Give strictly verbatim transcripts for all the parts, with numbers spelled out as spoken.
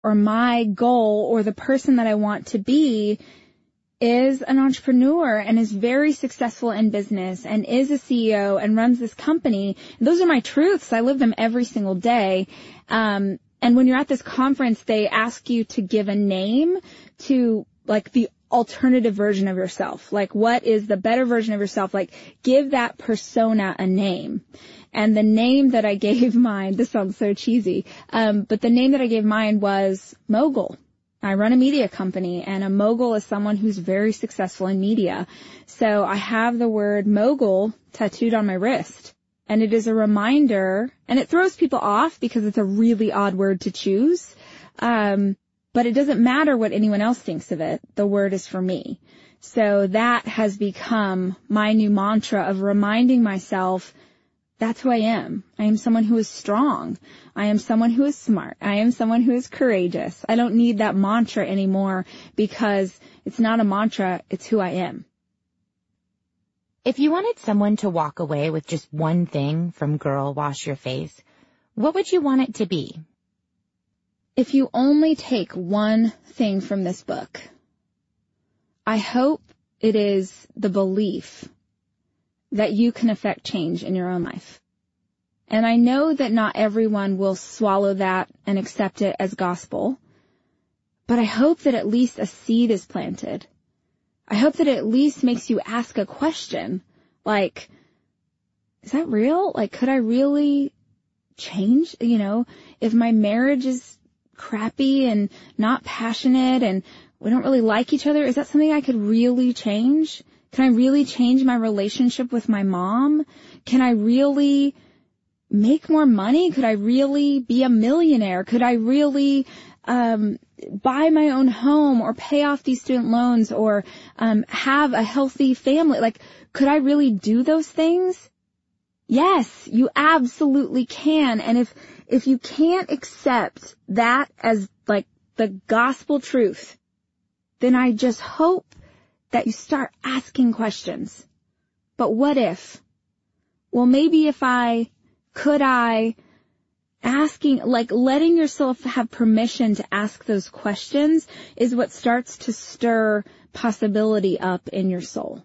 or my goal or the person that I want to be is an entrepreneur and is very successful in business and is a C E O and runs this company. Those are my truths. I live them every single day. Um, and when you're at this conference, they ask you to give a name to like the alternative version of yourself. Like, what is the better version of yourself? Like, give that persona a name. And the name that I gave mine, this sounds so cheesy, um, but the name that I gave mine was Mogul. I run a media company, and a mogul is someone who's very successful in media. So I have the word mogul tattooed on my wrist, and it is a reminder, and it throws people off because it's a really odd word to choose. Um, but it doesn't matter what anyone else thinks of it. The word is for me. So that has become my new mantra of reminding myself that's who I am. I am someone who is strong. I am someone who is smart. I am someone who is courageous. I don't need that mantra anymore because it's not a mantra. It's who I am. If you wanted someone to walk away with just one thing from Girl, Wash Your Face, what would you want it to be? If you only take one thing from this book, I hope it is the belief that you can affect change in your own life. And I know that not everyone will swallow that and accept it as gospel, but I hope that at least a seed is planted. I hope that it at least makes you ask a question, like, is that real? Like, could I really change? You know, if my marriage is crappy and not passionate and we don't really like each other, is that something I could really change? Can I really change my relationship with my mom? Can I really make more money? Could I really be a millionaire? Could I really um buy my own home or pay off these student loans or um have a healthy family? Like, could I really do those things? Yes, you absolutely can. And if if you can't accept that as like the gospel truth, then I just hope that you start asking questions. But what if? Well, maybe if I, could I, asking, like letting yourself have permission to ask those questions is what starts to stir possibility up in your soul.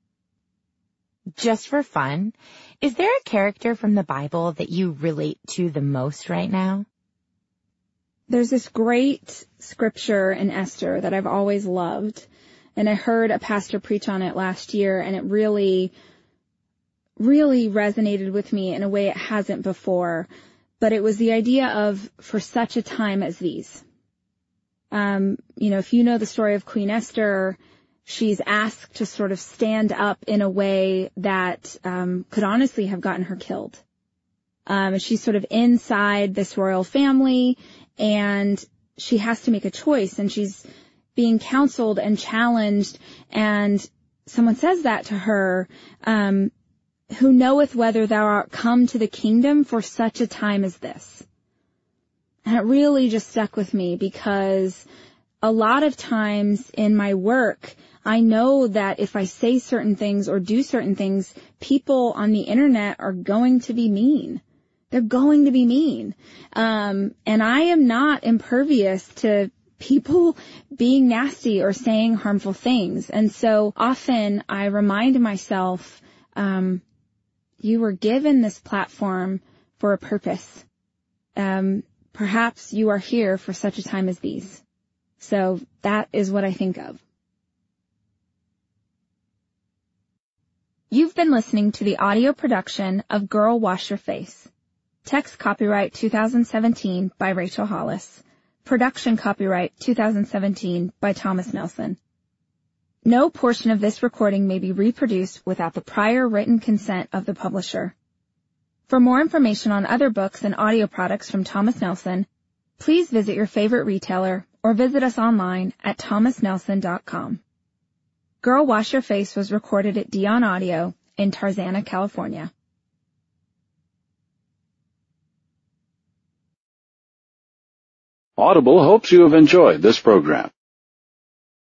Just for fun, is there a character from the Bible that you relate to the most right now? There's this great scripture in Esther that I've always loved. And I heard a pastor preach on it last year, and it really, really resonated with me in a way it hasn't before. But it was the idea of, for such a time as these. Um, you know, if you know the story of Queen Esther, she's asked to sort of stand up in a way that um, could honestly have gotten her killed. Um, she's sort of inside this royal family, and she has to make a choice, and she's being counseled and challenged, and someone says that to her, um, who knoweth whether thou art come to the kingdom for such a time as this. And it really just stuck with me because a lot of times in my work, I know that if I say certain things or do certain things, people on the internet are going to be mean. They're going to be mean. Um, and I am not impervious to people being nasty or saying harmful things. And so often I remind myself, um, you were given this platform for a purpose. Um, perhaps you are here for such a time as these. So that is what I think of. You've been listening to the audio production of Girl, Wash Your Face. Text copyright twenty seventeen by Rachel Hollis. Production copyright twenty seventeen by Thomas Nelson. No portion of this recording may be reproduced without the prior written consent of the publisher. For more information on other books and audio products from Thomas Nelson, please visit your favorite retailer or visit us online at thomas nelson dot com. Girl, Wash Your Face was recorded at Dion Audio in Tarzana, California. Audible hopes you have enjoyed this program.